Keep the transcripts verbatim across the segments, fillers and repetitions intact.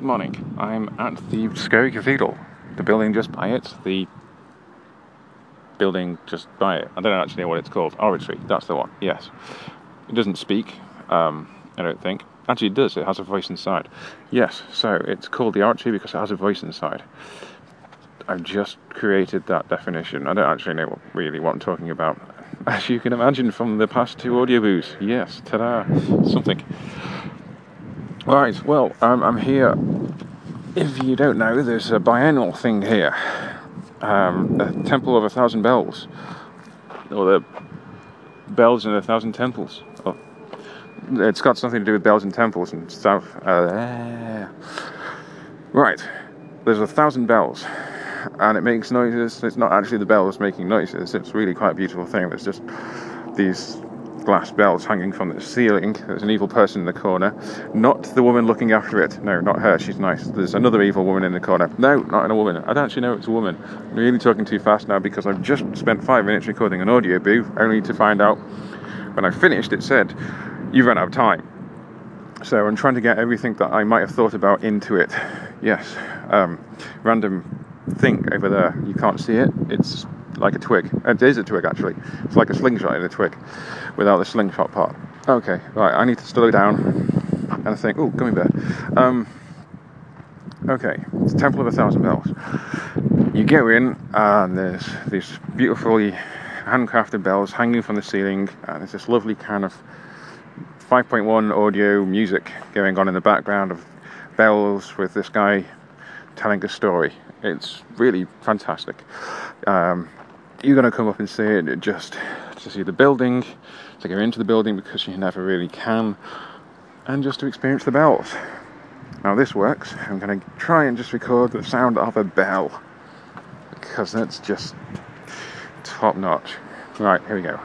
Good morning. I'm at the Scary Cathedral, the building just by it, the building just by it. I don't actually know what it's called. Oratory, that's the one, yes. It doesn't speak, um, I don't think. Actually it does, it has a voice inside. Yes, so it's called the Oratory because it has a voice inside. I've just created that definition. I don't actually know what, really what I'm talking about. As you can imagine from the past two audio booths. Yes, ta-da, something. Right, well, um, I'm here. If you don't know, there's a biennial thing here. Um, a Temple of a Thousand Bells. Or the Bells in a Thousand Temples. Oh, it's got something to do with bells and temples and stuff. Uh, right, there's a thousand bells. And it makes noises. It's not actually the bells making noises. It's really quite a beautiful thing. There's just these glass bells hanging from the ceiling. There's an evil person in the corner. Not the woman looking after it. No, not her. She's nice. There's another evil woman in the corner. No, not a woman. I don't actually know it's a woman. I'm really talking too fast now because I've just spent five minutes recording an audio booth, only to find out when I finished it said, you've run out of time. So I'm trying to get everything that I might have thought about into it. Yes. Um, random thing over there. You can't see it. It's like a twig. It is a twig, actually. It's like a slingshot in a twig without the slingshot part. Okay, right, I need to slow down and think, oh, gummy bear. Um, okay, it's Temple of a Thousand Bells. You go in and there's these beautifully handcrafted bells hanging from the ceiling, and there's this lovely kind of five point one audio music going on in the background of bells with this guy telling a story. It's really fantastic. Um, you're going to come up and see it just to see the building, to go into the building because you never really can, and just to experience the bells. Now this works. I'm going to try and just record the sound of a bell because that's just top notch. Right, here we go.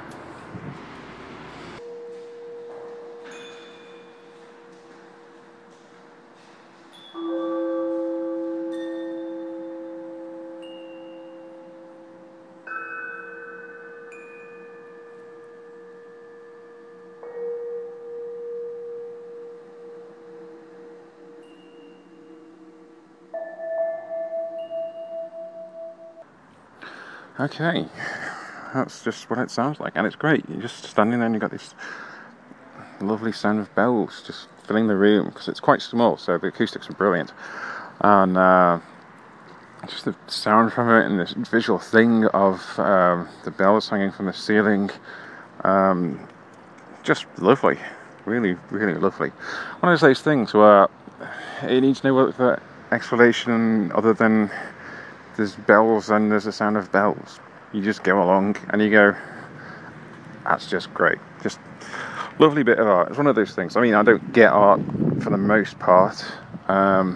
Okay, that's just what it sounds like, and it's great. You're just standing there and you've got this lovely sound of bells just filling the room, because it's quite small, so the acoustics are brilliant. And uh, just the sound from it and this visual thing of um, the bells hanging from the ceiling, um, just lovely, really, really lovely. One of those things where it needs no other explanation other than there's bells and there's a sound of bells. You just go along and you go, that's just great. Just lovely bit of art. It's one of those things. I mean, I don't get art for the most part. Um,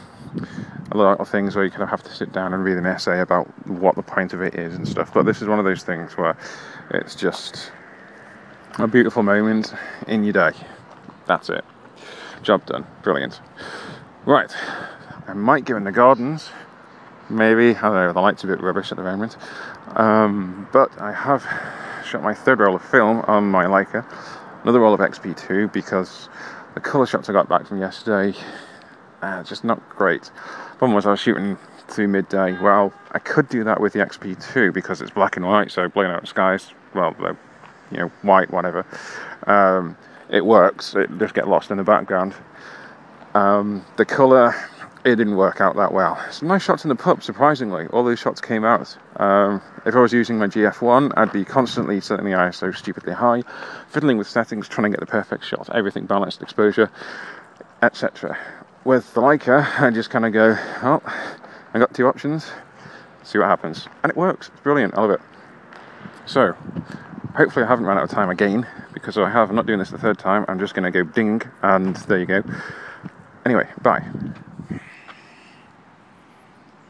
a lot of things where you kind of have to sit down and read an essay about what the point of it is and stuff. But this is one of those things where it's just a beautiful moment in your day. That's it. Job done. Brilliant. Right. I might go in the gardens. Maybe, I don't know, the light's a bit rubbish at the moment, um, but I have shot my third roll of film on my Leica, another roll of X P two, because the colour shots I got back from yesterday, uh, just not great. Problem was I was shooting through midday. Well, I could do that with the X P two because it's black and white, so blowing out skies, well, you know, white, whatever, um, it works, it just gets lost in the background. Um, the colour, it didn't work out that well. Some nice shots in the pub, surprisingly. All those shots came out. Um, if I was using my G F one, I'd be constantly setting the I S O stupidly high, fiddling with settings, trying to get the perfect shot, everything balanced, exposure, et cetera. With the Leica, I just kind of go, oh, I got two options, see what happens. And it works. It's brilliant. I love it. So, hopefully I haven't run out of time again, because if I have, I'm not doing this the third time. I'm just going to go ding, and there you go. Anyway, bye.